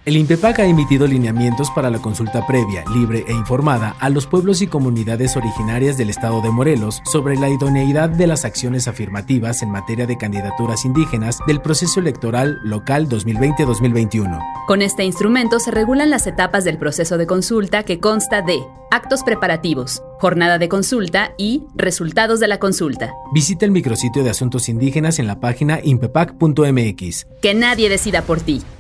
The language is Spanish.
El INPEPAC ha emitido lineamientos para la consulta previa, libre e informada a los pueblos y comunidades originarias del estado de Morelos sobre la idoneidad de las acciones afirmativas en materia de candidaturas indígenas del proceso electoral local 2020-2021. Con este instrumento se regulan las etapas del proceso de consulta, que consta de actos preparativos, jornada de consulta y resultados de la consulta. Visita el micrositio de asuntos indígenas en la página inpepac.mx. Que nadie decida por ti.